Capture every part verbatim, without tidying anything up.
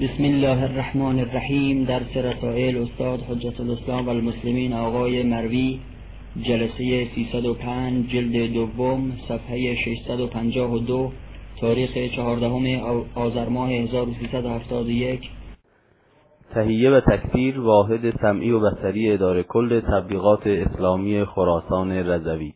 بسم الله الرحمن الرحیم. درس رسائل استاد حجت الاسلام و المسلمین آقای مروی، جلسه سیصد و پنج، جلد دوم، صفحه ششصد و پنجاه و دو، تاریخ چهاردهم آذر ماه هزار و سیصد و هفتاد و یک. تهیه و تکثیر واحد سمعی و بصری اداره کل تبلیغات اسلامی خراسان رضوی.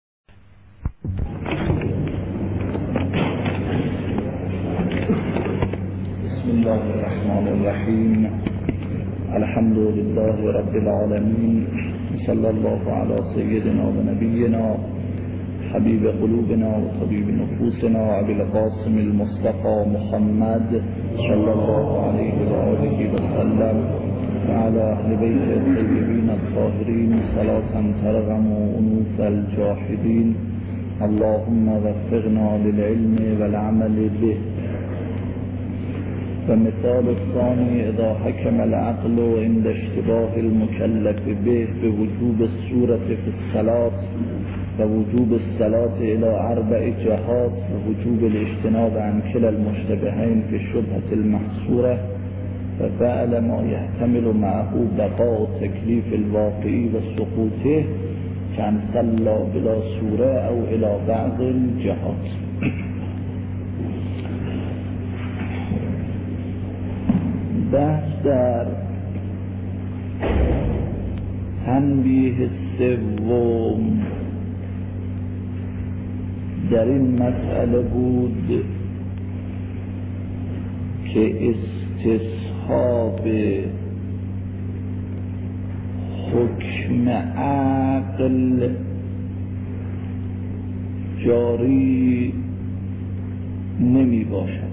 بسم الله الرحمن الرحیم. الحمد لله رب العالمین، صلی الله علی سیدنا و نبینا حبیب قلوبنا و طبیب نفوسنا ابی القاسم المصطفى محمد صلی الله علیه و آله و سلم و علی اهل بیت الطیبین الطاهرین صلاة ترغم انوف الجاحدین. اللهم وفقنا للعلم والعمل به. ومثال الثاني إذا حكم العقل عند اشتباه المكلف به بوجوب السورة في الصلاة ووجوب الصلاة إلى أربع جهات ووجوب الاجتناب عن كلا المشتبهين في الشبهة المحصورة، ففعل ما يحتمل معه بقاء التكليف الواقعي وسقوطه كان صلى بلا سورة أو إلى بعض الجهات. بحث در تنبیه سوم در این مسئله بود که استصحاب حکم عقل جاری نمی باشد.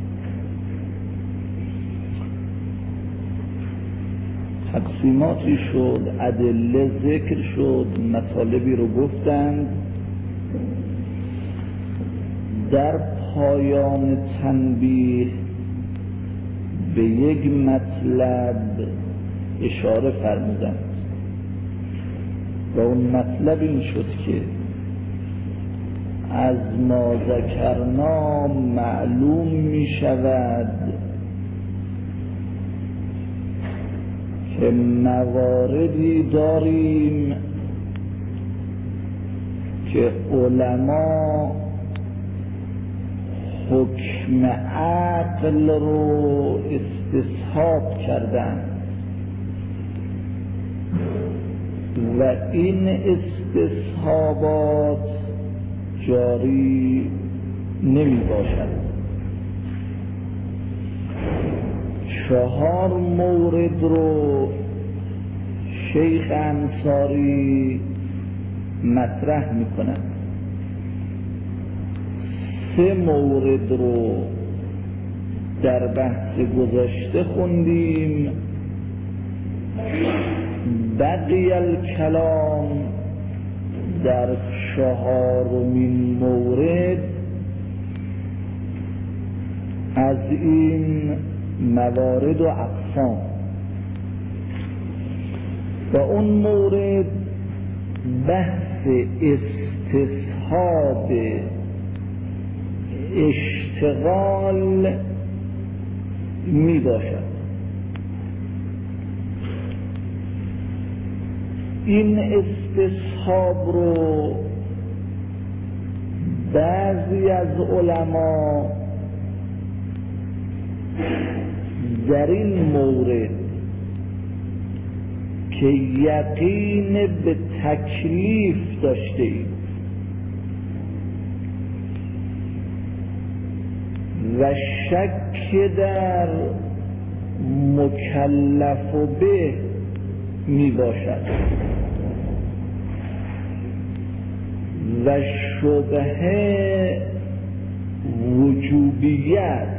تقسیماتی شد، ادله ذکر شد، مطالبی رو گفتند. در پایان تنبیه به یک مطلب اشاره فرمودند و اون مطلب این شد که از ما ذکرنا معلوم می شود که مواردی داریم که علما حکم عقل رو استصحاب کردن و این استصحابات جاری نمی باشد. چهار مورد رو شیخ انصاری مطرح میکنن. سه مورد رو در بحث گذشته خوندیم. بقی الکلام در چهارمین مورد از این موارد و اقسام و اون مورد بحث استصحاب اشتغال می باشد. این استصحاب رو بعضی از علما در این مورد که یقین به تکلیف داشته ایم و شک در مکلف به می باشد و شبهه وجوبیت،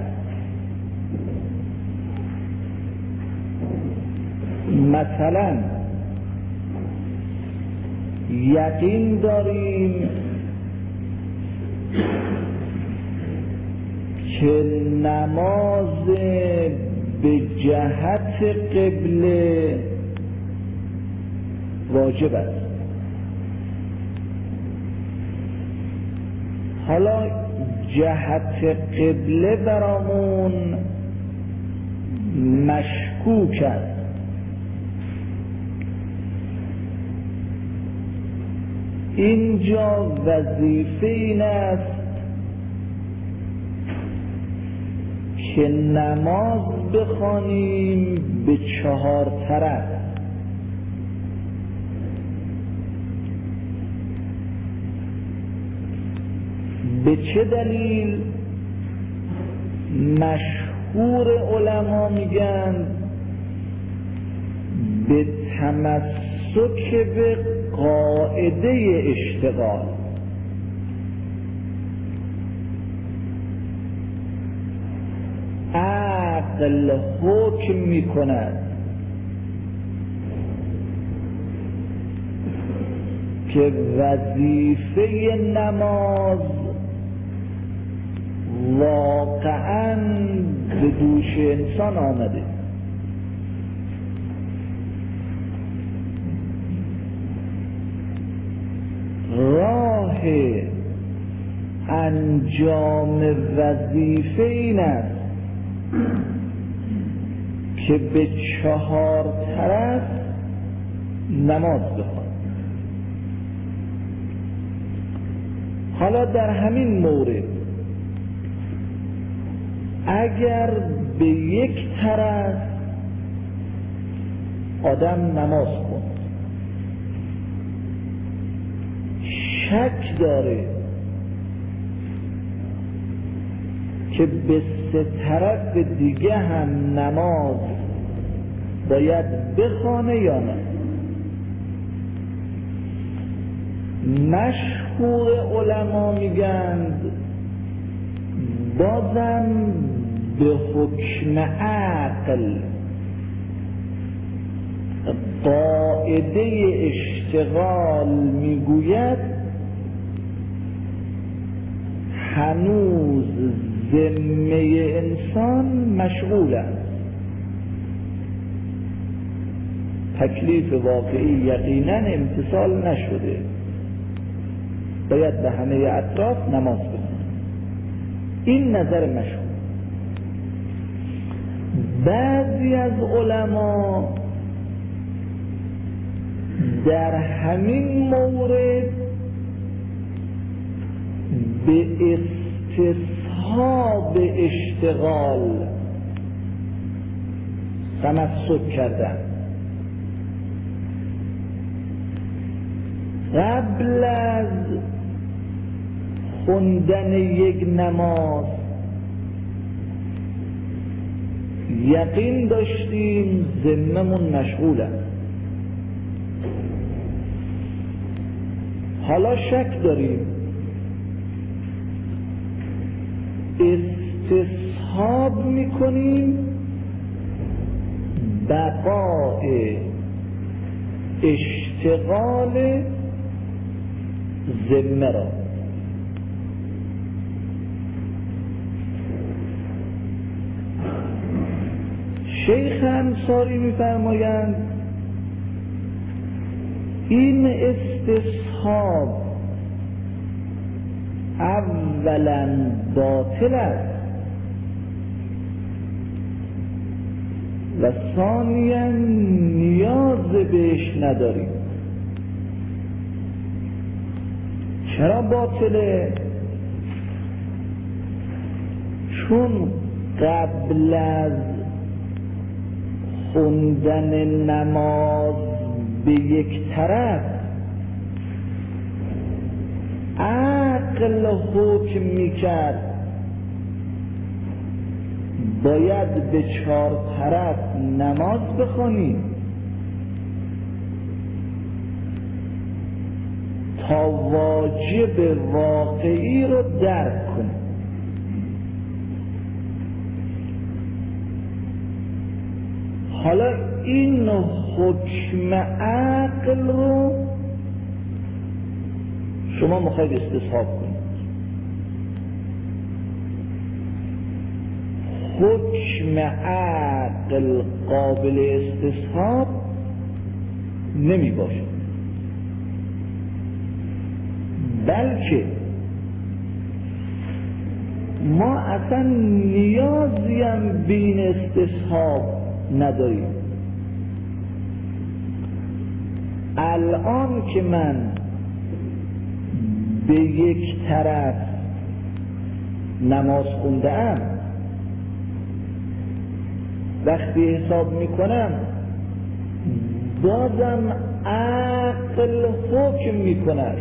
مثلا یقین داریم که نماز به جهت قبله واجب است. حالا جهت قبله برامون مشکوک است. اینجا وظیفه این است که نماز بخوانیم به چهار طرف. به چه دلیل؟ مشهور علما میگن به تمسک به قاعده اشتغال. عقل حکم میکند که وظیفه نماز واقعاً به دوش انسان آمده. راه انجام وظیفه این است که به چهار طرف نماز بخوان. حالا در همین مورد اگر به یک طرف آدم نماز خوند، شک داره که به سه طرف دیگه هم نماز باید بخوانه یا نه، مشهور علما میگند بازم به حکم عقل قاعده اشتغال میگوید هنوز ذمه انسان مشغول است. تکلیف واقعی یقینا امتثال نشده، باید به همه اطراف نماز بخونید. این نظر مشهور. بعضی از علما در همین مورد به استصحاب اشتغال تمسک کردن. قبل از خوندن یک نماز یقین داشتیم ذممون مشغول است، حالا شک داریم، استصحاب میکنیم بقای اشتغال ذمه را. شیخ انصاری میفرمایند این استصحاب اولا باطل است و ثانیا نیاز بهش نداریم. چرا باطله؟ چون قبل از خوندن نماز به یک طرف عقل حکم میکرد باید به چهار طرف نماز بخونیم تا واجب واقعی رو درک کنیم. حالا این حکم عقل رو شما میخواید استصحاب کنید. حکم عقل قابل استصحاب نمی باشد، بلکه ما اصلا نیازی هم به این استصحاب نداریم. الان که من به یک طرف نماز خوندم، وقتی حساب میکنم بازم عقل حکم میکند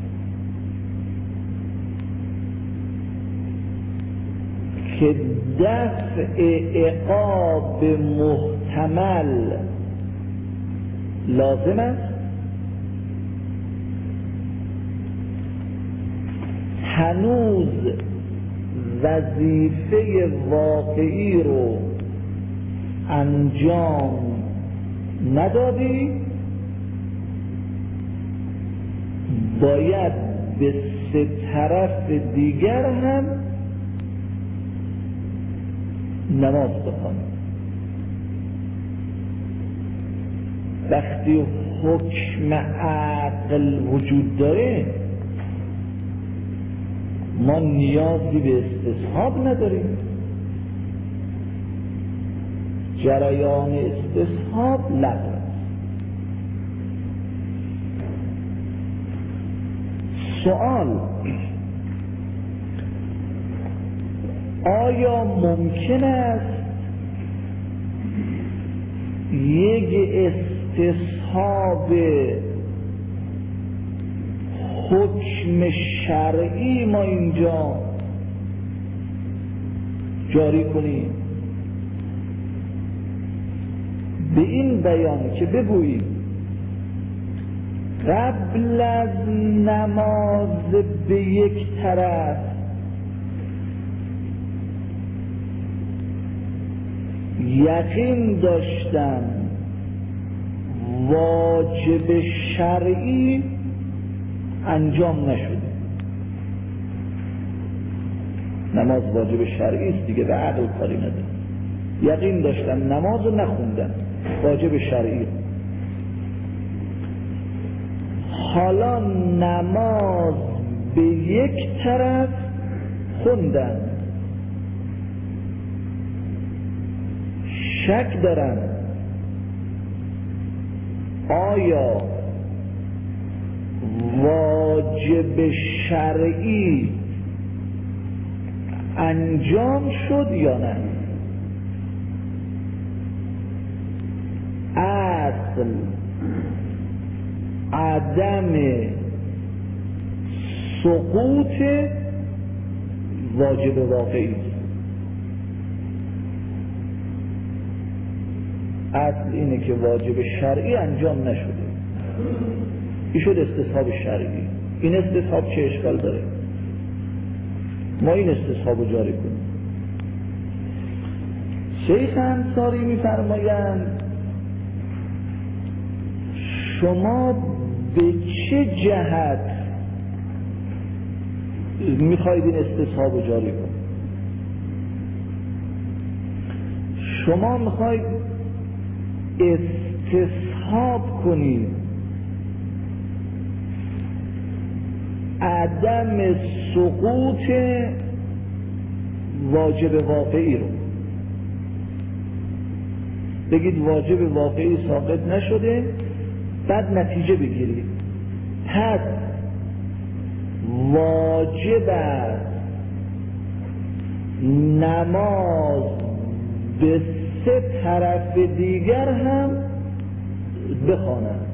که دفع عقاب محتمل لازم است. هنوز وظیفه واقعی رو انجام ندادی، باید به سه طرف دیگر هم نماز بخوانی. وقتی حکم عقل وجود داره ما نیازی به استصحاب نداریم. جریان استصحاب لغو. سوال: آیا ممکن است یک استصحاب حکم شرعی ما اینجا جاری کنیم به این بیان که بگوییم قبل از نماز به یک طرف یقین داشتم واجب شرعی انجام نشده؟ نماز واجب شرعی است دیگه، به عقل کاری نداره. یقین داشتم نماز رو نخوندم، واجب شرعی. حالا نماز به یک طرف خوندم، شک دارم آیا واجب شرعی انجام شد یا نه؟ اصل عدم سقوط واجب واقعی. اصل اینه که واجب شرعی انجام نشده، این شد استصحاب شرعی. این استصحاب چه اشکال داره؟ ما این استصحاب رو جاری کنیم. شیخ انصاری میفرمایند شما به چه جهت میخواید این استصحاب رو جاری کنید؟ شما میخواید استصحاب کنید عدم سقوط واجب واقعی رو. بگید واجب واقعی ساقط نشده، بعد نتیجه بگیرید پس واجب است نماز به سه طرف دیگر هم بخوانند.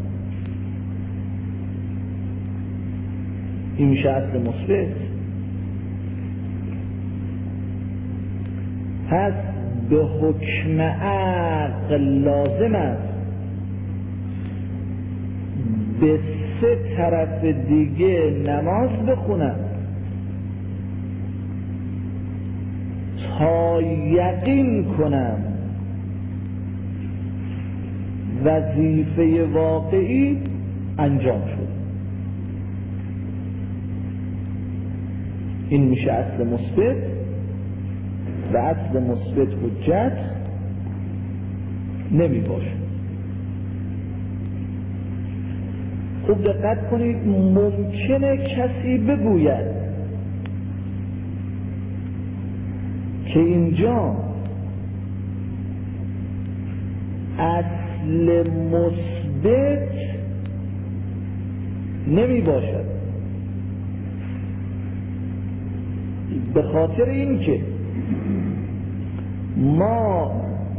این میشه اصل مثبت. پس به حکم عقل لازم است به سه طرف دیگه نماز بخونم تا یقین کنم وظیفه واقعی انجام شد. این میشه اصل مثبت و اصل مثبت حجت نمی باشه. خوب دقت کنید، ممکنه کسی بگوید که اینجا اصل مثبت نمی باشد، به خاطر اینکه ما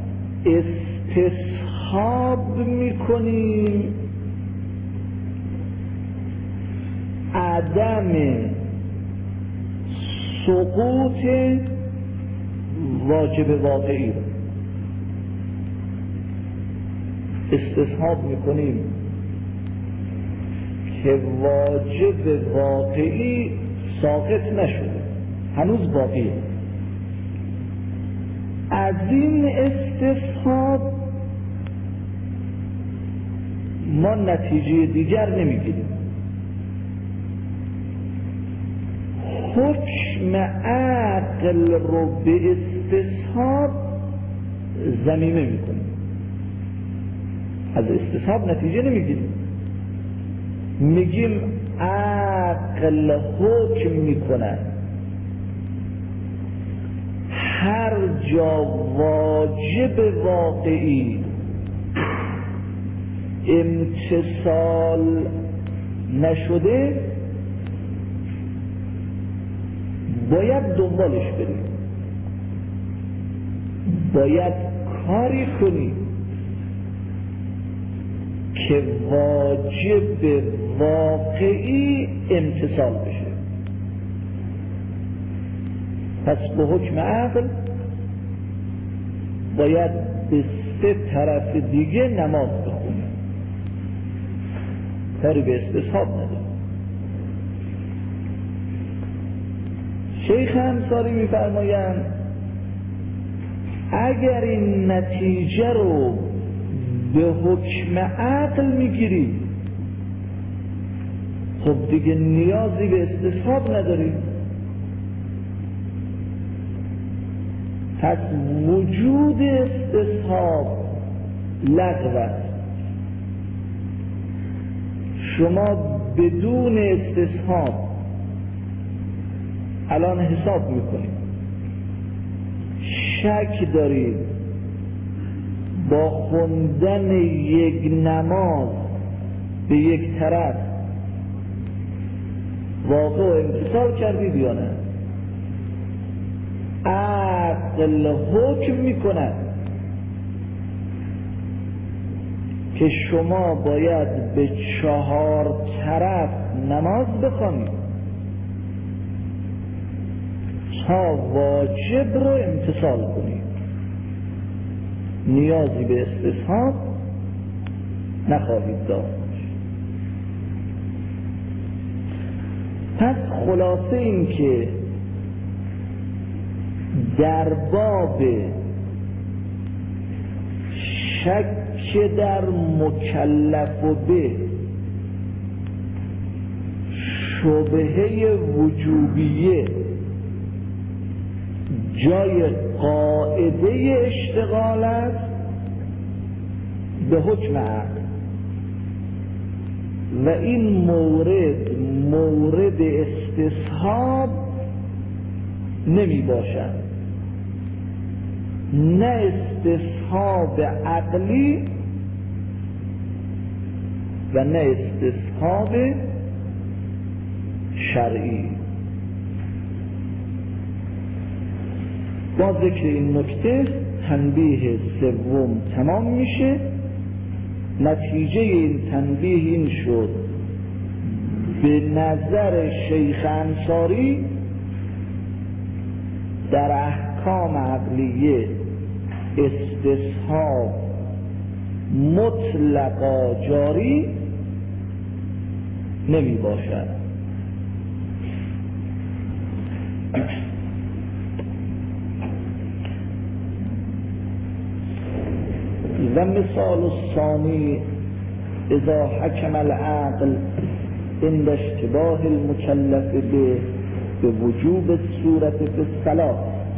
استصحاب میکنیم عدم سقوط واجب واقعی رو استصحاب میکنیم که واجب واقعی ساقط نشده، هنوز باقیه. از این استصحاب ما نتیجه دیگر نمیگیریم، حکم عقل رو به استصحاب ضمیمه میکنیم، از استصحاب نتیجه نمیگیریم، میگیم عقل حکم میکنه هر جا واجب واقعی امتصال نشده باید دنبالش بریم، باید کاری کنیم که واجب واقعی امتصال بشه. پس به حکم عقل باید به سه طرف دیگه نماز بخونیم، کاری به استصحاب نداره. شیخ انصاری میفرمایند اگر این نتیجه رو به حکم عقل میگیری خب دیگه نیازی به استصحاب نداری. پس وجود استصحاب لغو است. شما بدون استصحاب الان حساب میکنید، شک دارید با خوندن یک نماز به یک طرف واقع و امتصال کردید یا نه؟ عقل حکم میکند که شما باید به چهار طرف نماز بخوانید تا واجب رو امتصال کنید، نیازی به استصحاب نخواهید داشت. پس خلاصه این که در باب شک در مکلف و به شبهه وجوبیه جای قاعده اشتغال است به حکم عقل و این مورد مورد استصحاب نمی باشد، نه استصحاب عقلی و نه استصحاب شرعی. با ذکر این نکته تنبیه سوم تمام میشه. نتیجه این تنبیه این شد به نظر شیخ انصاری در احکام عقلیه استصحاب مطلقا جاری نمی باشد. و مثال الثانی اذا حکم العقل عند اشتباه المکلف به به وجوب صورت به الصلاة.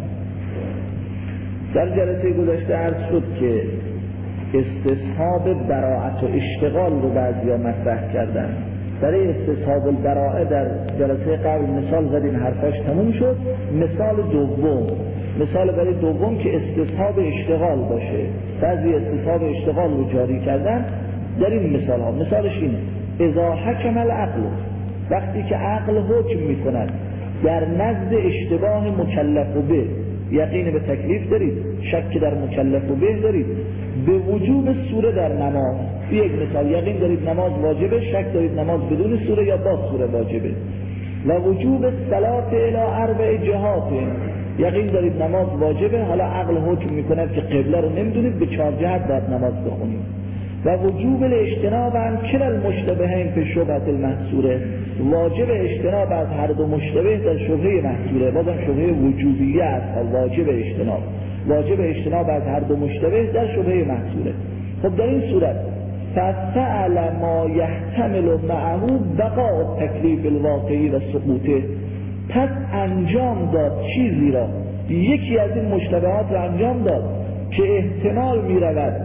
در جلسه گذشته عرض شد که استصحاب براءت و اشتغال رو بعضیا مطرح کردن. برای استصحاب البراءه در جلسه قبل مثال زدیم، حرفاش تموم شد. مثال دوم مثال برای دوم که استصحاب اشتغال باشه، بعضی استصحاب اشتغال رو جاری کردن در این مثال ها. مثالش اینه اذا حکم العقل، وقتی که عقل حکم میکند در نزد اشتباه مکلف به، یقین به تکلیف دارید، شک در مکلف به دارید، به وجوب سوره در نماز، یک مثال یقین دارید نماز واجبه، شک دارید نماز بدون سوره یا با سوره واجبه، و وجوب صلات الی اربع جهات، یقین دارید نماز واجبه، حالا عقل حکم میکند که قبله رو نمیدونید، به چهار جهت باید نماز بخونید، و وجوب الاجتناب عن کلا المشتبهین فی شبهة المحصوره، واجب اجتناب از هر دو مشتبه در شبهه محصوره، بازم شبهه وجوبیه است، واجب اجتناب واجب اجتناب از هر دو مشتبه در شبهه محصوره. خب در این صورت ففعل ما یحتمل معه بقاء التکلیف الواقعی و سقوطه، پس انجام داد چیزی را، یکی از این مشتبهات را انجام داد که احتمال می رود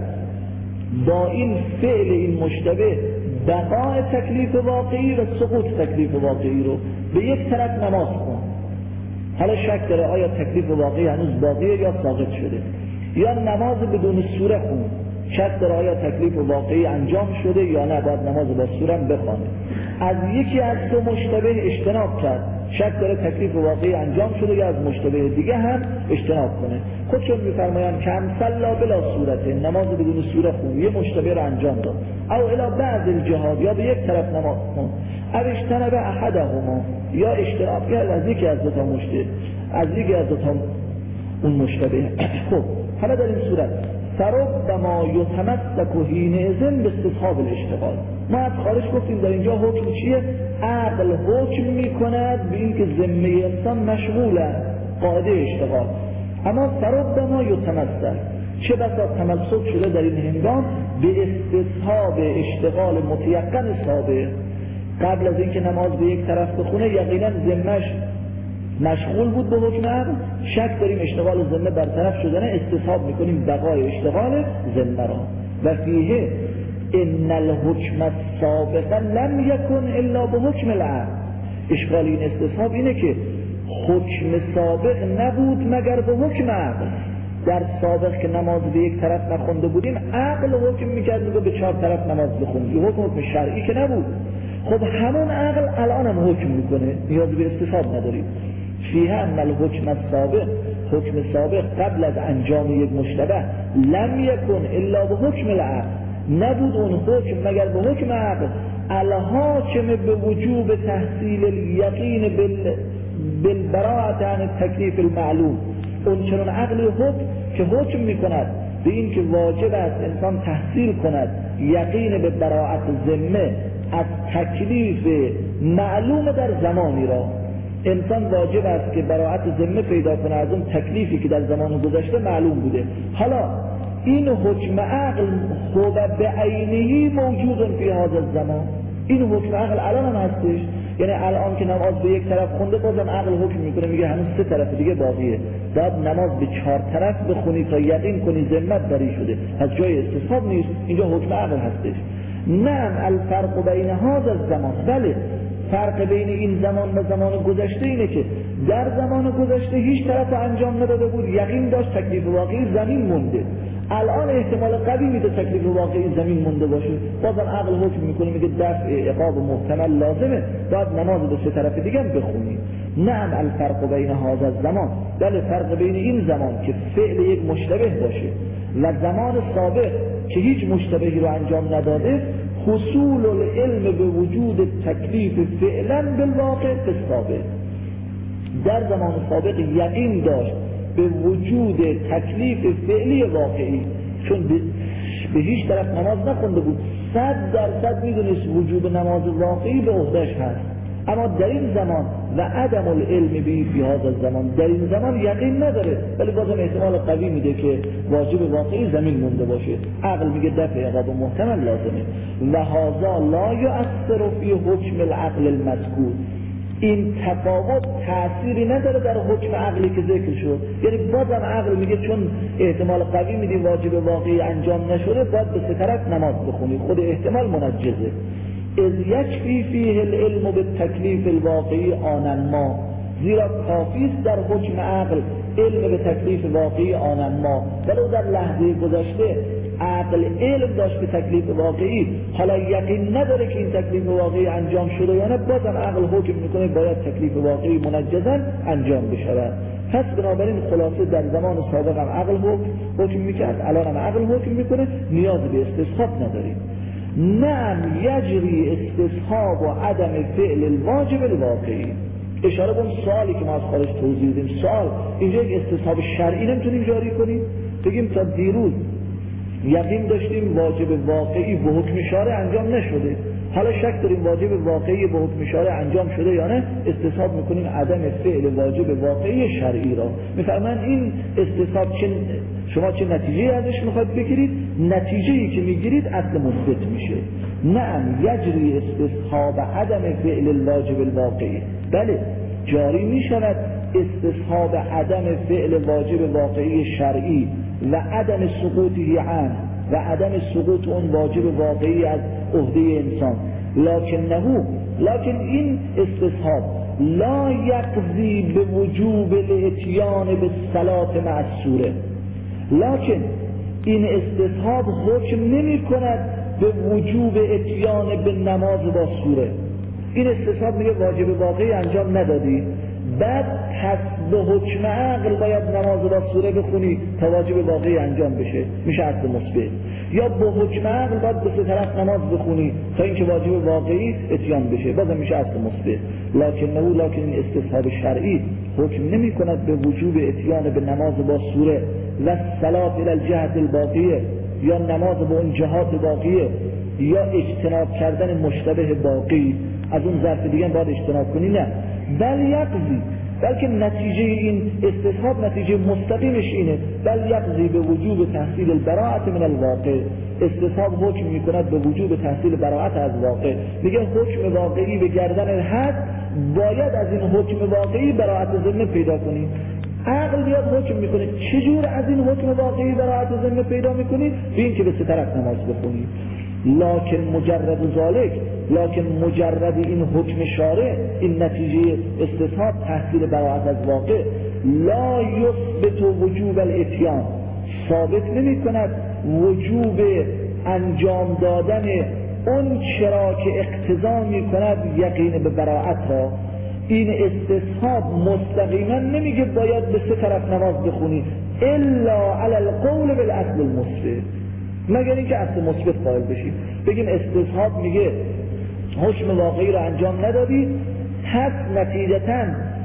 با این فعل این مشتبه بقاء تکلیف واقعی و سقوط تکلیف واقعی رو، به یک طرف نماز کن، حالا شک داره آیا تکلیف واقعی هنوز باقیه یا ساقط شده، یا نماز بدون سوره خون، شک داره آیا تکلیف واقعی انجام شده یا نه، باید نماز با سوره بخونه، از یکی از دو مشتبه اجتناب کرد، شک داره تکلیف واقعی انجام شده یا از مشتبه دیگه هم اجتناب کنه. خودشون میفرمایند که صلا بلا صورته، نماز بدون سوره خون، یه مشتبه رو انجام داد، او الی بعض الجهاد، یا به یک طرف نماز خون، او اجتنب احدهما، یا اجتناب کرد از یکی از دو تا مشتبه، از یکی از دو تا اون مشتبه. خب حالا در این صورت فربما یتمسک حینئذ باستصحاب الاشتغال، ما از خارج گفتیم در اینجا حکم چیه؟ عقل حکم میکند به این که ذمه انسان مشغوله، قاعده اشتغال، اما فربما یتمسک، چه بسا تمسک شده در این هنگام به استصحاب اشتغال متیقن سابق، قبل از اینکه نماز به یک طرف بخونه یقینا ذمه‌اش مشغول بود به حکم عقل، شک داریم اشتغال ذمه برطرف شدنه، استصحاب میکنیم بقای اشتغال ذمه را، و فیه ان الحکم السابق لم یکن الا به حکم العقل، اشکال این استصحاب اینه که حکم سابق نبود مگر به حکم عقل، در سابق که نماز به یک طرف نخونده بودیم عقل حکم میکرد میگه به چهار طرف نماز بخونیم، این حکم حکم شرعی که نبود، خب همون عقل الان هم حکم میکنه، نیاز به استصحاب نداریم. فیه ان الحکم السابق، حکم سابق قبل از انجام یک مشتبه لم یکن الا به حکم العقل، نبود اون حکم مگر به حکم عقل، الحاکم به وجوب تحصیل الیقین بال بالبراءة عن التکلیف المعلوم، اون چنان عقل حکم که حکم میکند به این که واجب است انسان تحصیل کند یقین به براءت ذمه از تکلیف معلوم در زمانی را، انسان واجب است که براءت ذمه پیدا کنه از اون تکلیفی که در زمان گذشته معلوم بوده. حالا این حکم عقل خود به عینه موجود فی هذا الزمان، این حکم عقل الان هم هستش، یعنی الان که نماز به یک طرف خونده بازم عقل حکم میکنه میگه هنوز سه طرف دیگه باقیه، باید نماز به چهار طرف بخونی تا یقین کنی ذمت بری شده، از جای استصحاب نیست، اینجا حکم عقل هستش. نعم الفرق بین هذا الزمان، بله فرق بین این زمان و زمان گذشته اینه که در زمان گذشته هیچ طرف انجام نداده بود، یقین داشت تکلیف واقعی زمین مونده، الان احتمال قوی میده تکلیف واقعی زمین مونده باشه، بازم عقل حکم میکنه میگه دفع عقاب محتمل لازمه، باید نماز به سه طرف دیگه هم بخونی. نعم الفرق بین هذا الزمان، بله فرق بین این زمان که فعل یک مشتبه باشه و زمان سابق که هیچ مشتبهی رو انجام نداده، حصول العلم به وجود تکلیف فعلا بالواقع بالسابق، در زمان سابق یقین داشت به وجود تکلیف فعلی واقعی، چون به هیچ طرف نماز نخونده بود، صد درصد میدونست وجود نماز واقعی به عهده‌اش هست، اما در این زمان و عدم العلم به فی هذا الزمان، در این زمان یقین نداره، ولی بازم احتمال قوی میده که واجب واقعی زمین مونده باشه، عقل میگه دفع عقاب محتمل لازمه. و هذا لا یؤثر فی حکم العقل المذکور، این تفاوت تأثیری نداره در حکم عقلی که ذکر شد، یعنی بازم عقل میگه چون احتمال قوی میدی واجب واقعی انجام نشده باید به سه طرف نماز بخونی، خود احتمال منجزه. اذ یکفی فیه العلم بالتکلیف الواقعی آنن ما، زیرا کافی است در حکم عقل علم به تکلیف واقعی آن، اما ولو در لحظه گذشته عقل علم داشت به تکلیف واقعی، حالا یقین نداره که این تکلیف واقعی انجام شده یا نه، بازم عقل حکم میکنه باید تکلیف واقعی منجزاً انجام بشود. پس بنابراین خلاصه در زمان سابق هم عقل حکم, حکم میکرد، الان هم عقل حکم میکنه، نیاز به استصحاب نداریم. نعم یجری استصحاب و عدم فعل الواجب الواقعی. اشاره به اون سوالی که ما از خارج توضیح دادیم. سوال اینجا یک استصحاب شرعی نمیتونیم جاری کنیم، بگیم تا دیروز یقین داشتیم واجب واقعی به حکم شارع انجام نشده، حالا شک داریم واجب واقعی به حکم شارع انجام شده یا نه، استصحاب میکنیم عدم فعل واجب واقعی شرعی را. میفرمایند این استصحاب چه شما چه نتیجه ازش میخواید بگیرید؟ نتیجه‌ای که میگیرید اصل مثبت میشه. نعم یجری استصحاب عدم فعل الواجب الواقعی، بله جاری میشود استصحاب عدم فعل واجب واقعی شرعی و عدم سقوطی عنه و عدم سقوط اون واجب واقعی از عهده انسان، لکنه لکن این استصحاب لا یقضی به وجوب الاتیان به صلات مع السوره، لکن این استصحاب حکم نمی کند به وجوب اتیان به نماز با سوره. این استصحاب میگه واجب واقعی انجام ندادی، بعد پس به حکم عقل باید نماز با سوره بخونی تا واجب واقعی انجام بشه، میشه اصل مثبت. یا به حکم عقل باید به سه طرف نماز بخونی تا اینکه واجب واقعی اتیان بشه، بازم میشه اصل مثبت. لکن نه لکن این استصحاب شرعی حکم نمی کند به وجوب اتیان به نماز با سوره و صلات الی الجهت الباقیه، یا نماز به اون جهات باقیه، یا اجتناب کردن مشتبه باقی از اون ظرف دیگه باید اجتناب کنی، نه بل یقضی، بلکه نتیجه این استصحاب نتیجه مستقیمش اینه، بل یقضی به وجوب تحصیل البراءت من الواقع. استصحاب حکم میکند به وجوب تحصیل براءت از واقع، میگه حکم واقعی به گردن حد باید از این حکم واقعی براءت ذمه پیدا کنی. عقل بیاد حکم میکنه، چجور از این حکم واقعی براءت ذمه پیدا میکنی؟ به این که به سه طرف نماز بخونی. لکن مجرد ذالک، لکن مجرد این حکم شارع، این نتیجه استصحاب تحصیل براءت از واقع، لا یثبت وجوب الاتیان، ثابت نمی کند وجوب انجام دادن اون چرا که اقتضا می کند یقین به براءت را. این استصحاب مستقیما نمیگه باید به سه طرف نماز بخونی الا علی القول بالاصل المثبت، مگر اینکه اصل مثبت قائل بشی. بگیم استصحاب میگه حکم واقعی رو انجام ندادی، پس نتیجتاً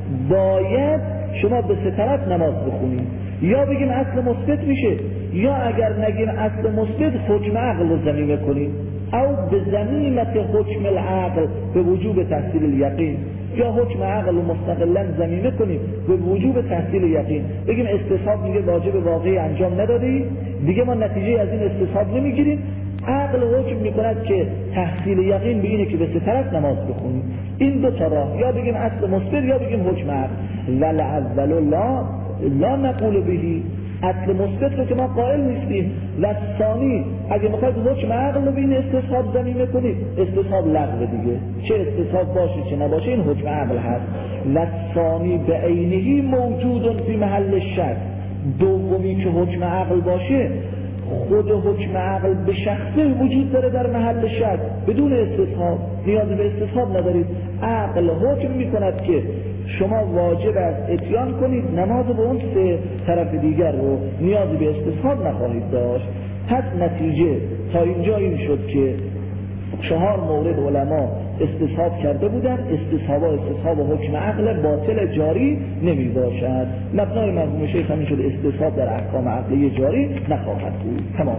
باید شما به سه طرف نماز بخونی، یا بگیم اصل مثبت میشه، یا اگر نگیم اصل مثبت حکم عقل رو ضمیمه کنیم، او به ضمیمت حکم العقل به وجوب تحصیل الیقین، یا حکم عقل رو مستقلا ضمیمه کنیم به وجوب تحصیل یقین. بگیم استصحاب میگه واجب واقعی انجام ندادی، دیگه ما نتیجه از این استصحاب نمیگیریم، عقل حکم میکند که تحصیل یقین به اینه که به سه طرف نماز بخونیم. این دو تا راه، یا بگیم اصل مثبت یا بگیم حکم عقل. ولعل لا لا نقول بهی، اصل مثبت رو که ما قائل نیستیم، و ثانی اگه میخواید حکم عقل رو به این استصحاب ضمیمه کنید، استصحاب لغو دیگه، چه استصحاب باشه چه نباشه این حکم عقل هست. و ثانی به عینه موجود فی محل شک، دومی که حکم عقل باشه خود حکم عقل به شخصه وجود داره در محل شک بدون استصحاب، نیاز به استصحاب ندارید. عقل حکم میکند که شما واجب است اتیان کنید نماز به اون سه طرف دیگر رو، نیاز به استصحاب نخواهید داشت. پس نتیجه تا اینجا این شد که چهار مورد علما استصحاب کرده بودن، استصحاب استصحاب و حکم عقل باطل جاری نمی باشد. مبنای مرحوم شیخ همین شد استصحاب در احکام عقلی جاری نخواهد بود. تمام.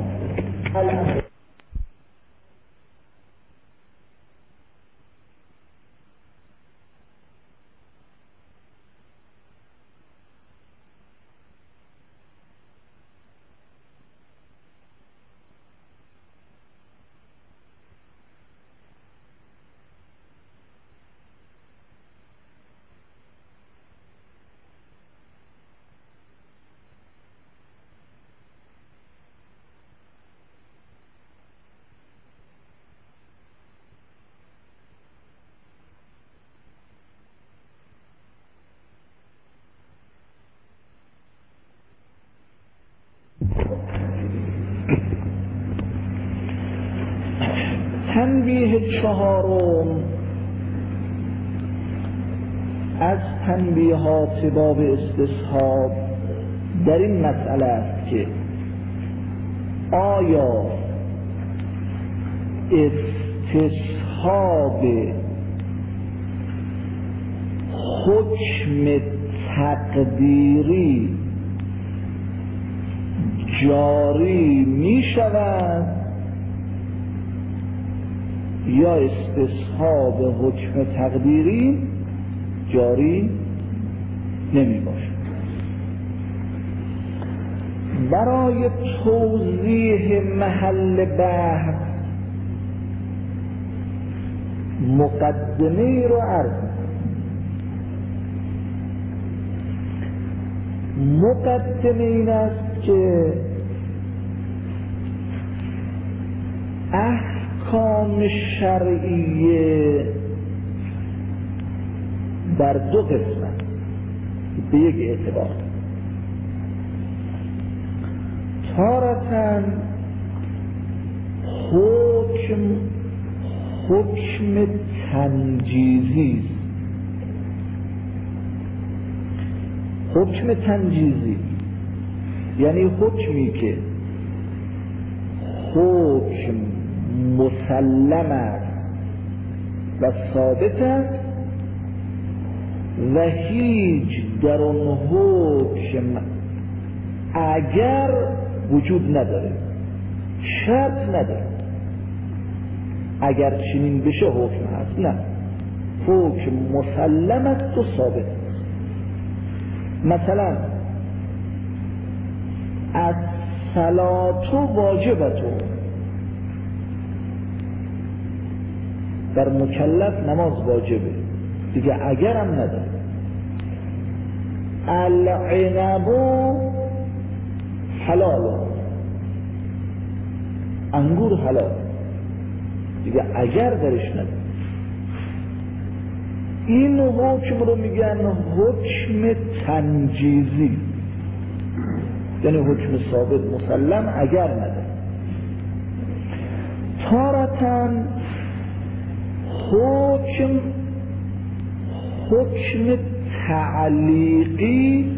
تنبیه چهارم از تنبیهات باب استصحاب در این مسئله است که آیا استصحاب حکم تقدیری جاری می شود یا استصحاب حکم تقدیری جاری نمی باشد. برای توضیح محل بحث مقدمه رو عرض مقدمه این است که احکام شرعیه در دو قسمت به یک اعتبار تارتاً حکم حکم تنجیزی حکم تنجیزی یعنی حکمی که حکم مسلم است و ثابت است و هیچ در اون حکم اگر وجود نداره، شرط نداره اگر چنین بشه حکم هست، نه، حکم مسلم است و ثابت است. مثلا از صلات واجبتو در مکلف نماز واجبه دیگه اگرم نداره. العنب حلال، انگور حلال دیگه اگر درش نداره. این حکم رو میگن حکم تنجیزی، یعنی حکم ثابت مسلم اگر نداره. تارتاً حکم حکم تعلیقی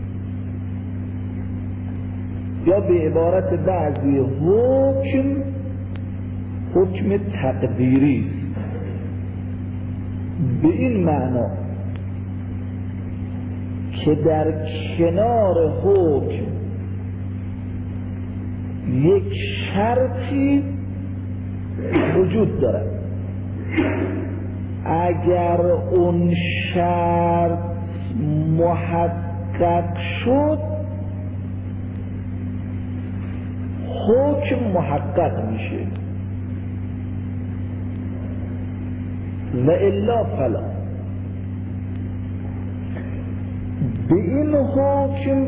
یا به عبارت بعضی حکم حکم تقدیری به این معنا که در کنار حکم یک شرطی وجود دارد، اگر اون شرط محقق شد حکم محقق میشه و الا فلا. به این حکم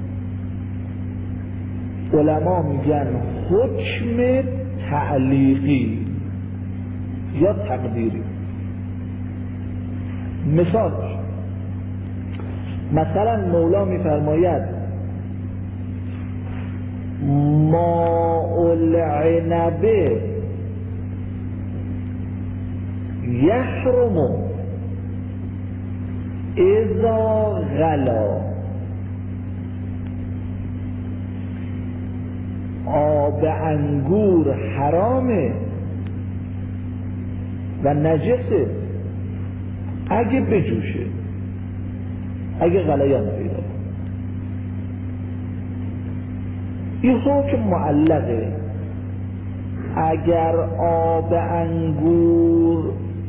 علما میگن حکم تعلیقی یا تقدیری. مثال مثلا مولا میفرماید ماء العنب یحرم اذا غلا، آب انگور حرامه و نجسه اگه بجوشه، اگه غلیان پیدا کنه. این حکم معلقه، اگر آب انگور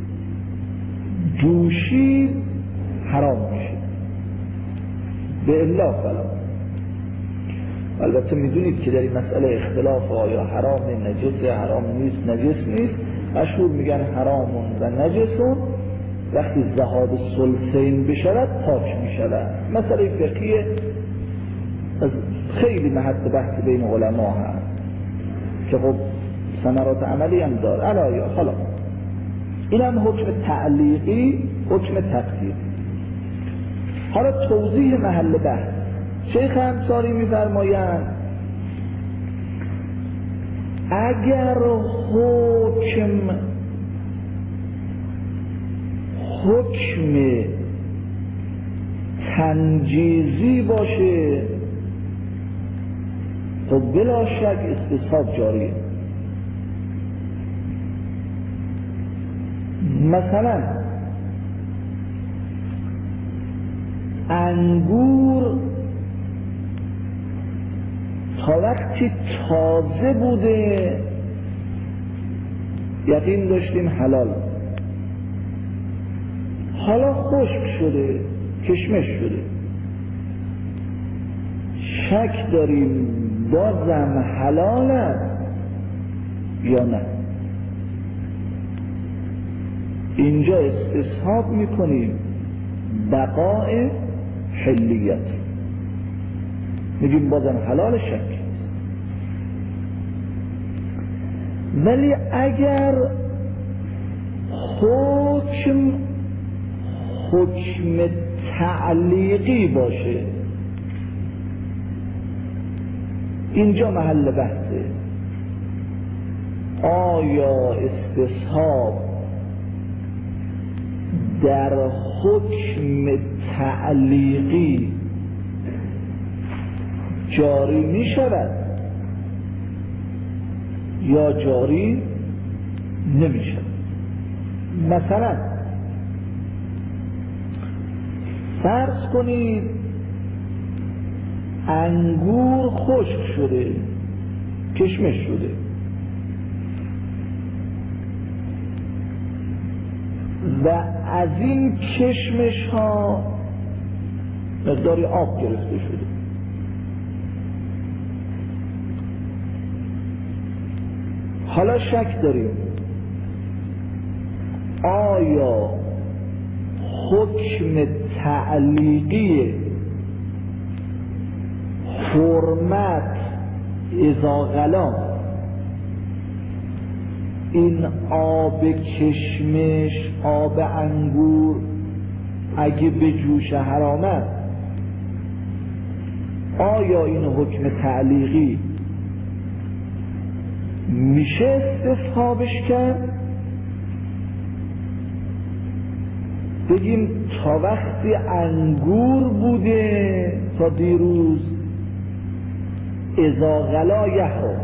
جوشی حرام میشه به الا فلا. البته میدونید که در این مسئله اختلاف آیا حرام نجس حرام نیست نجس نیست. مشهور میگن حرامون و نجسون وقتی ذهاب ثلثین بشود پاک میشود. مسئله فقهی خیلی محط بحث بین علما هست که خب ثمرات عملی هم داره. علایه خلاص این هم حکم تعلیقی، حکم تقدیری. حالا توضیح محل بحث. شیخ انصاری میفرمایند اگر حکم حکم تنجیزی باشه خب بلا شک استصحاب جاریه. مثلا انگور تا وقتی تازه بوده یقین داشتیم حلال، حالا خشک شده، کشمش شده، شک داریم بازم حلال است یا نه. اینجا استصحاب میکنیم بقاء حلیت، میگیم بازم حلال شک. ولی اگر حکم حکم تعلیقی باشه، اینجا محل بحثه. آیا استصحاب در حکم تعلیقی جاری می شود یا جاری نمی شود؟ مثلا فرض کنید انگور خشک شده، کشمش شده و از این کشمش ها مقداری آب گرفته شده. حالا شک داریم آیا حکم تعلیقی حرمت اذا غلا این آب کشمش، آب انگور اگه به جوش حرام است، آیا این حکم تعلیقی میشه استصحابش کرد؟ بگیم تا وقتی انگور بوده تا دیروز اذا غلا یحرم،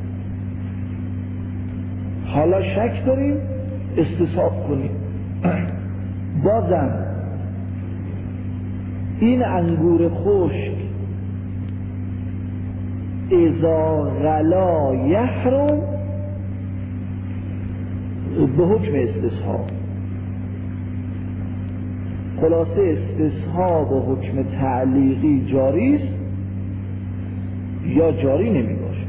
حالا شک داریم استصحاب کنیم. بازم این انگور خشک اذا غلا یحرم به حکم استصحاب. خلاصه استصحاب و حکم تعلیقی جاری است یا جاری نمی باشه.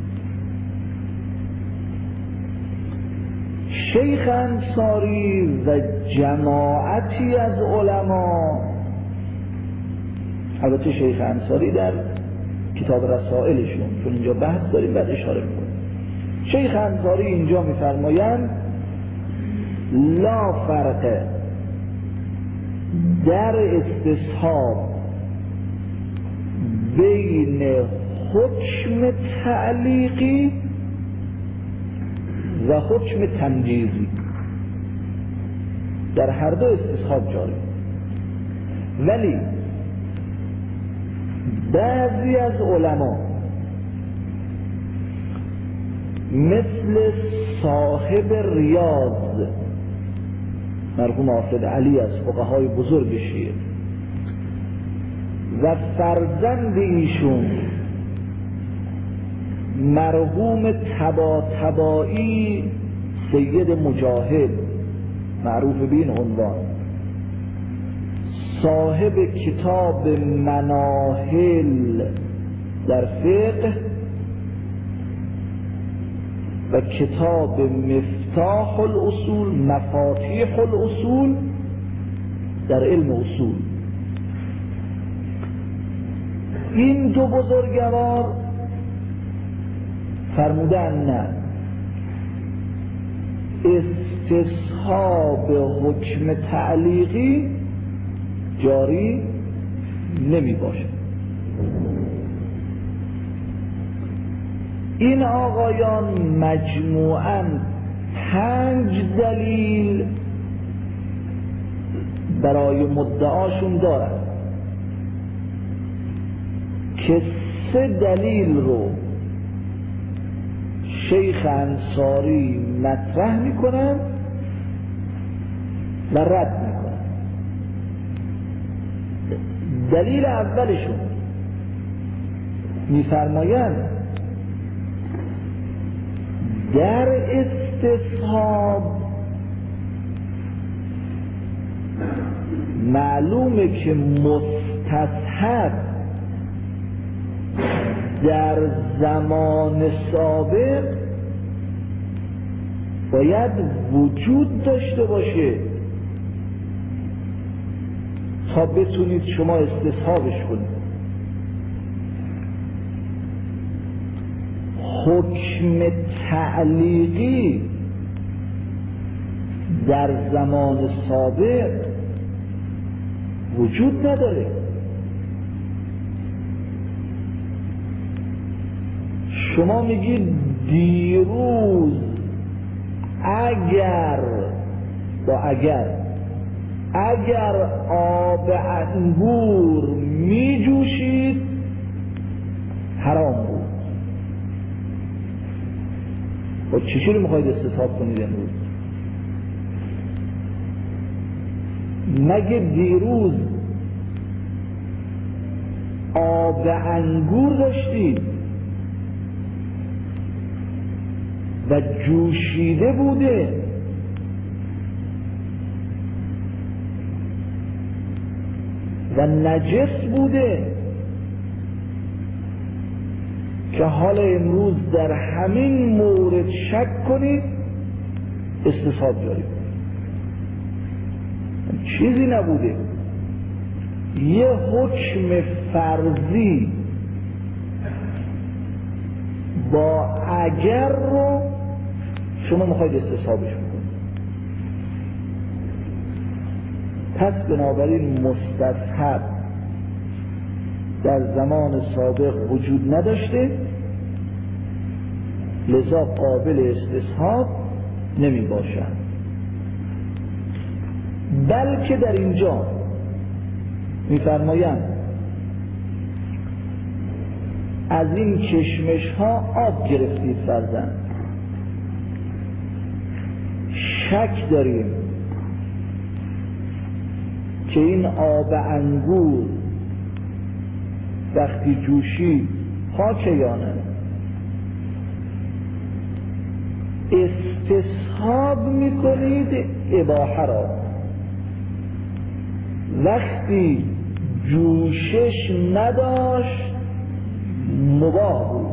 شیخ انصاری و جماعتی از علما، البته شیخ انصاری در کتاب رسائلشون، چون اینجا بحث داریم بعد اشاره میکنیم، شیخ انصاری اینجا میفرمایند لا فرق در استصحاب بین حکم تعلیقی و حکم تنجیزی، در هر دو استصحاب جاری. ولی بعضی از علما مثل صاحب ریاض مرحوم حافظ علی از فقهای بزرگ شیعه و فرزند ایشون مرحوم طباطبایی سید مجاهد معروف به این عنوان، صاحب کتاب مناهل در فقه و کتاب مفتاح الاصول، مفاتیح الاصول در علم اصول، این دو بزرگوار فرمودن نه، استصحاب حکم تعلیقی جاری نمی باشه. این آقایان مجموعاً پنج دلیل برای مدعاشون دارن که سه دلیل رو شیخ انصاری مطرح میکنن و رد میکنن. دلیل اولشون میفرمایند در استصحاب معلومه که مستصحب در زمان سابق باید وجود داشته باشه تا بتونید شما استصحابش کنید. حکم تعلیقی در زمان سابق وجود نداره. شما میگید دیروز اگر با اگر اگر آب انگور می جوشید حرام بود. خب چجوری میخواید استصحاب کنید امروز؟ مگه دیروز آب انگور داشتید و جوشیده بوده و نجس بوده که حال امروز در همین مورد شک کنید استصحاب جاری کنید؟ چیزی نبوده. یه حکم فرضی با اگر رو شما میخواید استصحابش بکنید. پس بنابراین مستصحب در زمان سابق وجود نداشته، لذا قابل استصحاب نمی باشد. بلکه در اینجا میفرمایند از این کشمش ها آب گرفتید فرزند، شک داریم که این آب انگور وقتی جوشید پاکه یا نه. استصحاب میکنید اباحه را، وقتی جوشش نداشت مباح بود.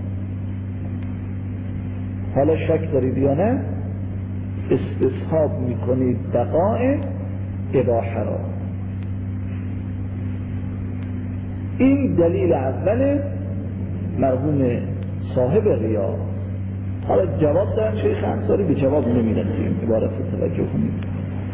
حالا شک دارید یا نه؟ استصحاب میکنید بقای اباحه را. این دلیل اول مرحوم صاحب ریا. حالا جواب دارن شیخ انصاری، به جواب نمیرسیم، عبارت توجه کنید.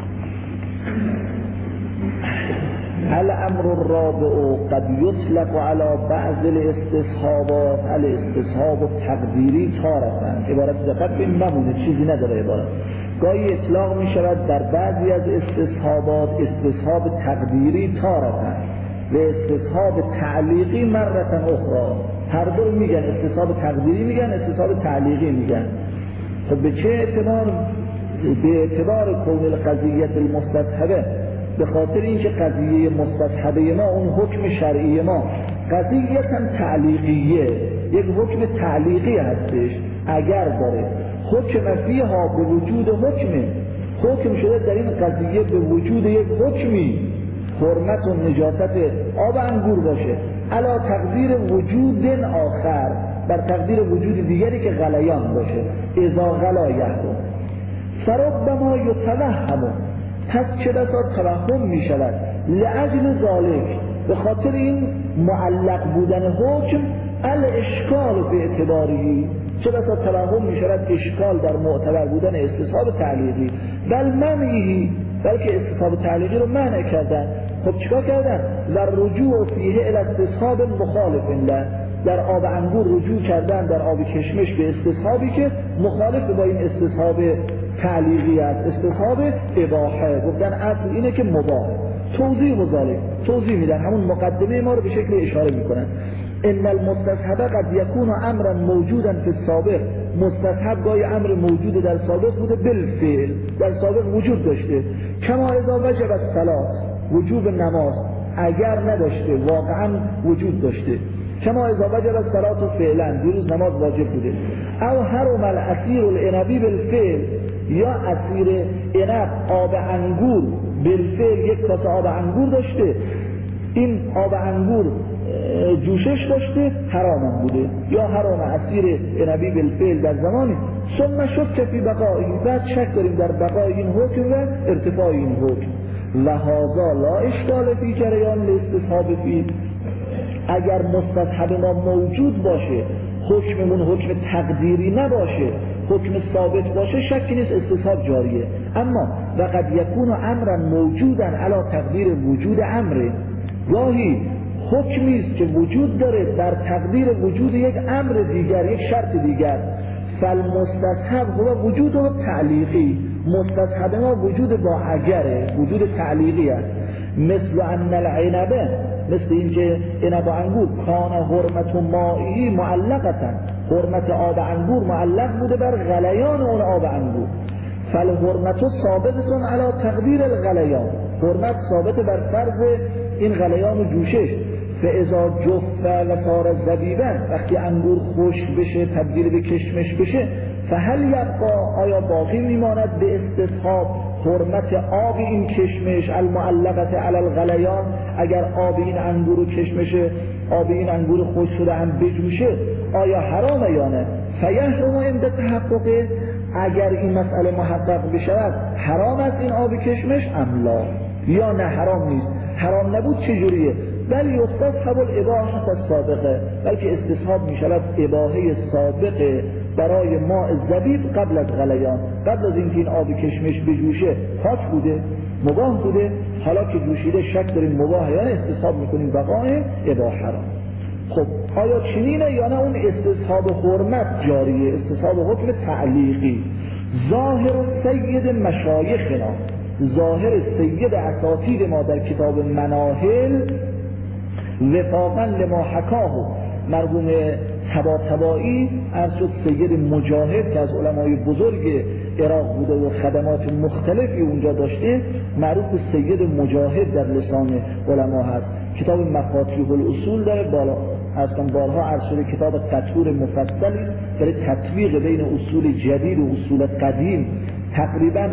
الامر الرابع قد يطلق على بعض الاستصحابات الاستصحاب التقدیری تارة. عبارت دقت به نمونه، چیزی نداره عبارت. گاهی اطلاق می شود در بعضی از استصحابات استصحاب تقدیری تارة و استصحاب تعلیقی مرة اخرى. هر دو میگن، استصحاب تقدیری میگن، استصحاب تعلیقی میگن. خب به چه اعتبار؟ به اعتبار کون القضیه المستصحبه، به خاطر اینکه قضیه مستصحبه ما، اون حکم شرعی ما قضیه تعلیقیه، یک حکم تعلیقی هستش. اگر داره حکم فیها به وجود حکمه، حکم شده در این قضیه به وجود یک حکمی، حرمت و نجاست آب انگور باشه، علا تقدیر وجود آخر، بر تقدیر وجود دیگری که غلیان باشه. اذا غلا یحرم فربما یتوهم، پس چه بسا توهم می شود لعجل ذالک، به خاطر این معلق بودن حکم، الاشکال به اعتباری، چه بسا توهم می شود اشکال در معتبر بودن استصحاب تعلیقی. بل منعی، بلکه استصحاب تعلیقی رو منع کردن. خب چیکار کردن؟ در رجوع فیه الی استصحاب مخالف له، در آب انگور رجوع کردن در آب کشمش به استصحابی که مخالف با این استصحاب تعلیقی است، استصحاب اباحه. گفتن اصل اینه که مباح. توضیح مزالک توضیح میدن، همون مقدمه ما رو به شکل اشاره میکنن. ان المستصحب قد یکون امرا موجودا فی السابق. مستصحب گاهی امر موجود در سابق بوده، بالفعل در سابق وجود داشته. کما اذا وجب الصلاه، وجوب نماز اگر نداشته واقعا وجود داشته. کما اذا وجب الصلاه فعلا، دیروز نماز واجب بوده. او حرم العصیر العنبی بالفعل، یا عصیر عنب آب انگور بالفعل، یک کاسه آب انگور داشته، این آب انگور جوشش داشته، حرام هم بوده. یا حرام عصیر عنبی بالفعل در زمانی ثم شک فی بقایی، بعد شک داریم در بقای این حکم و ارتفاع این حکم. و هذا لا اشکال فی جریان الاستصحاب فی. اگر مستصحب ما موجود باشه، حکممون حکم تقدیری نباشه، حکم ثابت باشه، شکی نیست استصحاب جاریه. اما وقد یکون امرا موجودا علی تقدیر وجود امره، گاهی حکمی است که وجود داره در تقدیر وجود یک امر دیگر، یک شرط دیگر. فالمستصحب هو وجود و تعلیقی، مستصحب ما وجود با اگره، وجود تعلیقی است. مثل ان العنبه، مثل اینکه عنب و انگور کان حرمت مائی معلقتا، حرمت آب انگور معلق بوده بر غلیان اون آب انگور. فالحرمت ثابتتون علی تقدیر الغلیان، حرمت ثابت بر فرض این غلیان و جوشش. فاذا جف و صار زبیبا، وقتی انگور خشک بشه تبدیل به کشمش بشه، فهل یبقا، آیا باقی میماند به استصحاب حرمت آب این کشمش المعلقه علی الغلیان؟ اگر آب این انگور و کشمش آب این انگور خشک شده هم بجوشه، آیا حرامه یا نه؟ فیحرم عند تحقق، اگر این مسئله محقق بشود حرام است این آب کشمش ام لا، یا نه حرام نیست. حرام نبود چجوریه؟ بل یستصحب الاباحه السابقه، بلکه استصحاب می شود اباحه سابقه برای ماء زبیب قبل از غلیان، قبل از اینکه این آب کشمش بجوشه پاک بوده، مباح بوده، حالا که جوشیده شک داریم مباح یا نه، استصحاب میکنیم بقای اباحه را. خب آیا چنینه یا نه اون استصحاب حرمت جاریه، استصحاب حکم تعلیقی؟ ظاهر سید مشایخنا، ظاهر سید اساتید ما در کتاب مناهل، وفاقا لما حکاه مرحوم طباطبایی، از شد سید مجاهد که از علمای بزرگ عراق بوده و خدمات مختلفی اونجا داشته، معروف به سید مجاهد در لسان علما هست. کتاب مفاتیح الاصول داره، بالا از کن بارها عرض شده کتاب تطویر مفصلی برای تطبیق بین اصول جدید و اصول قدیم. تقریبا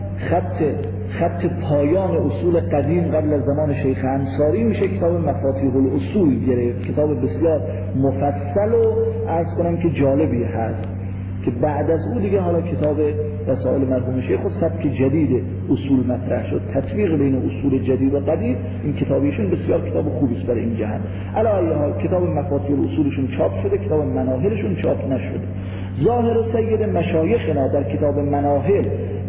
خط خط پایان اصول قدیم قبل از زمان شیخ انصاری میشه کتاب مفاتیح الاصول گرفت. کتاب بسیار مفصل و عرض کنم که جالبی هست که بعد از او دیگه حالا کتاب رسائل مرحوم شیخ خود سبک جدید اصول مطرح شد، تطبیق بین اصول جدید و قدیم. این کتابیشون بسیار کتاب خوبی است برای این جهت. علی ای حال کتاب مفاتیح الاصولشون چاپ شده، کتاب مناهلشون چاپ نشده. ظاهر سید مشایخنا در کتاب مناهل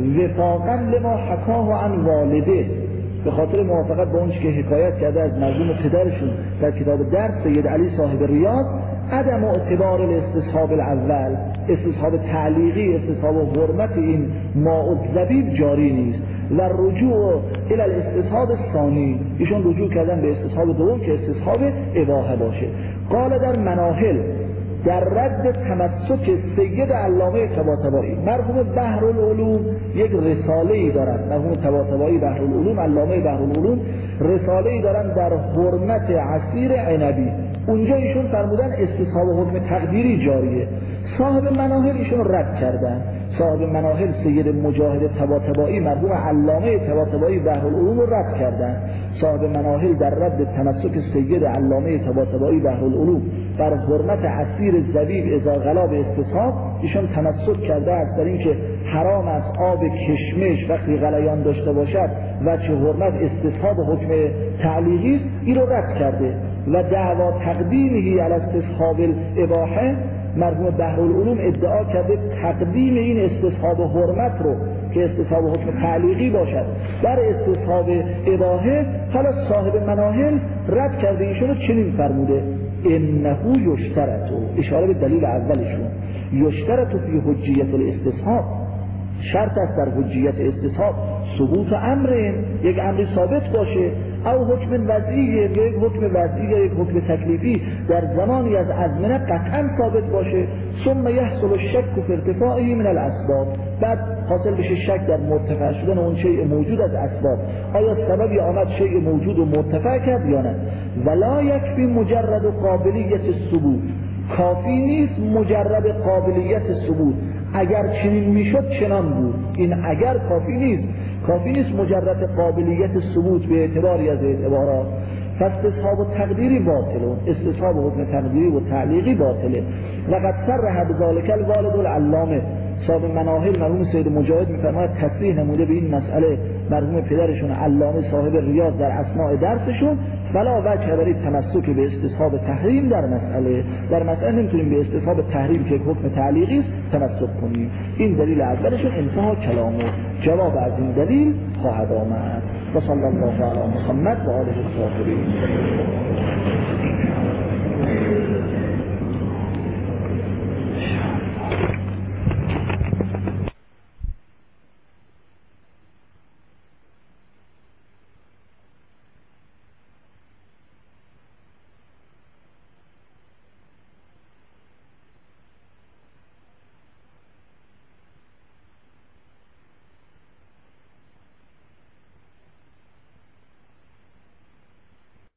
وفاقا لما حکاه عن والده، به خاطر موافقت با اون که حکایت کرده از مرحوم پدرشون در کتاب درس سید علی صاحب ریاض، عدم اعتبار الاستصحاب الاول، استصحاب تعلیقی، استصحاب حرمت این ماء الزبیب جاری نیست. و رجوع الى الاستصحاب الثانی، ایشون رجوع کردن به استصحاب دوم که استصحاب اباحه باشه. قال در مناهل در رد تمسک سید علامه طباطبایی، مرحوم بحرالعلوم یک رساله‌ای دارند، مرحوم طباطبایی بحرالعلوم، علامه بحرالعلوم رساله‌ای دارند در حرمت عصیر عنبی. اونجا ایشون فرمودن استصحاب حکم تقدیری جاریه. صاحب مناهل ایشون رد کردن. صاحب مناهل سید مجاهد طباطبایی مرحوم علامه طباطبایی بحرالعلوم رو رد کردن. صاحب مناهل در رد تمسک سید علامه طباطبایی بحرالعلوم بر حرمت عصیر زبیب اذا غلا به استصحاب، ایشون تمسک کرده است در اینکه حرام است آب کشمش وقتی غلیان داشته باشد و چه حرمت استصحاب حکم تعلیقی است، این رو رد کرده. و دعوا تقدیمه علی استصحاب الاباحه، مرحوم بحرالعلوم ادعا کرده تقدیم این استصحاب حرمت رو که استصحاب حکم تعلیقی باشد در استصحاب اباحه. حالا صاحب مناهل رد کرده ایشون رو چنین فرموده: انه یشترط، اشاره به دلیل اولشون، یشترط فی حجیت الاستصحاب، شرط است در حجیت استصحاب ثبوت امر، یک امری ثابت باشه، او حکم وضعی، یک حکم وضعی یا یک حکم تکلیفی در زمانی از ازمنه قطعا ثابت باشه. ثم یحصل الشک فی ارتفاعه من الاسباب، بعد حاصل بشه شک در مرتفع شدن اون شیء موجود از اسباب، آیا سببی آمد شیء موجود و مرتفع کرد یا نه. ولا یکفی مجرد قابلیت الثبوت، کافی نیست مجرد قابلیت ثبوت، اگر چنین میشد چنان بود، این اگر کافی نیست، کافی نیست مجرد قابلیت ثبوت به اعتباری از اعتبارات. فاستصحاب و تقدیری باطله، استصحاب و حکم تقدیری و تعلیقی باطله. لقد صرح بذلک الوالد العلامه، صاحب مناهل مرحوم سید مجاهد میفرماید تصریح نموده به این مسئله مرحوم پدرشون علامه صاحب ریاض در اسماء درسشون. فلا وجه برای تمسک به استصحاب تحریم در مسئله، در مسئله نمیتونیم به استصحاب تحریم که حکم تعلیقی است تمسک کنیم. این دلیل اولشون، انتها کلامه. جواب از این دلیل خواهد آمد. و صلی الله علی محمد و آله الطاهرین.